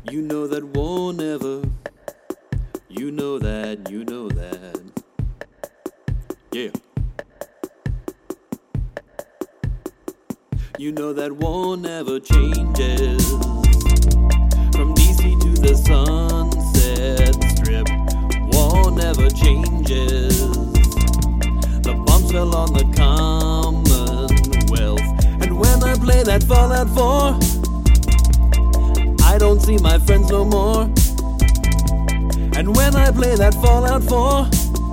You know that won't ever. You know that, you know that. Yeah. You know that won't ever changes. From DC to the Sunset Strip, won't ever changes. The bombs fell on the Commonwealth, and when I play that Fallout 4, I don't see my friends no more. And when I play that Fallout 4,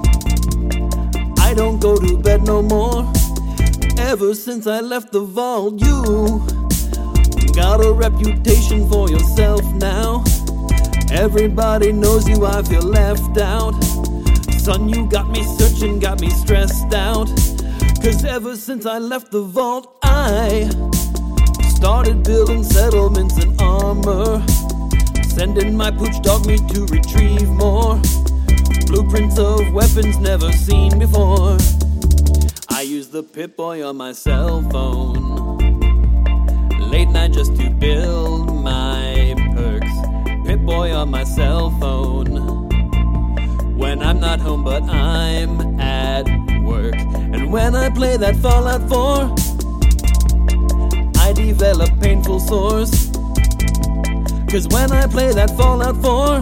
I don't go to bed no more. Ever since I left the vault, you got a reputation for yourself now. Everybody knows you, I feel left out. Son, you got me searching, got me stressed out. Cause ever since I left the vault, I started building settlements and armor, sending my pooch dog meat to retrieve more blueprints of weapons never seen before. I use the Pip-Boy on my cell phone late night just to build my perks. Pip-Boy on my cell phone when I'm not home but I'm at work. And when I play that Fallout 4, I develop painful sores. Cause when I play that Fallout 4,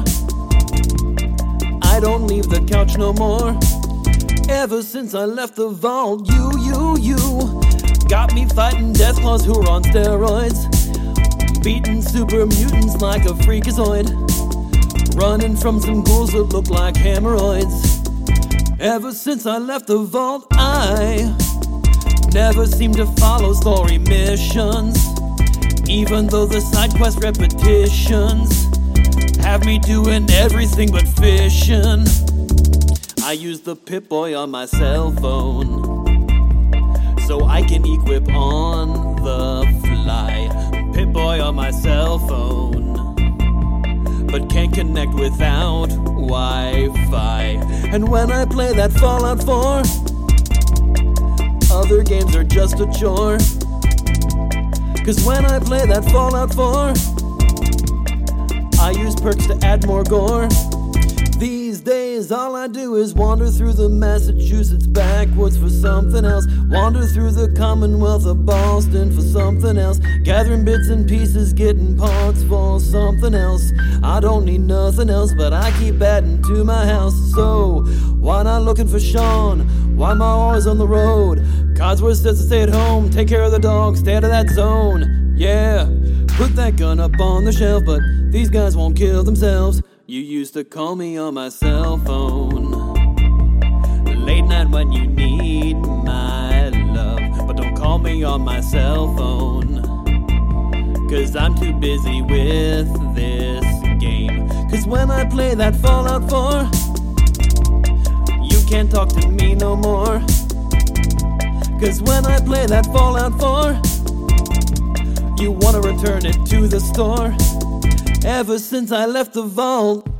I don't leave the couch no more. Ever since I left the vault, you got me fighting Deathclaws who are on steroids, beating super mutants like a freakazoid, running from some ghouls that look like hemorrhoids. Ever since I left the vault, I never seem to follow story missions, even though the side quest repetitions have me doing everything but fishing. I use the Pip-Boy on my cell phone so I can equip on the fly. Pip-Boy on my cell phone, but can't connect without Wi-Fi. And when I play that Fallout 4, other games are just a chore. Cause when I play that Fallout 4, I use perks to add more gore. These days all I do is wander through the Massachusetts backwoods for something else, wander through the Commonwealth of Boston for something else, gathering bits and pieces, getting parts for something else. I don't need nothing else, but I keep adding to my house. So why not looking for Sean? Why am I always on the road? Codsworth says to stay at home, take care of the dog, stay out of that zone. Yeah, put that gun up on the shelf, but these guys won't kill themselves. You used to call me on my cell phone late night when you need my love, but don't call me on my cell phone, cause I'm too busy with this game. Cause when I play that Fallout 4, you can't talk to me no more. Cause when I play that Fallout 4, you wanna return it to the store. Ever since I left the vault,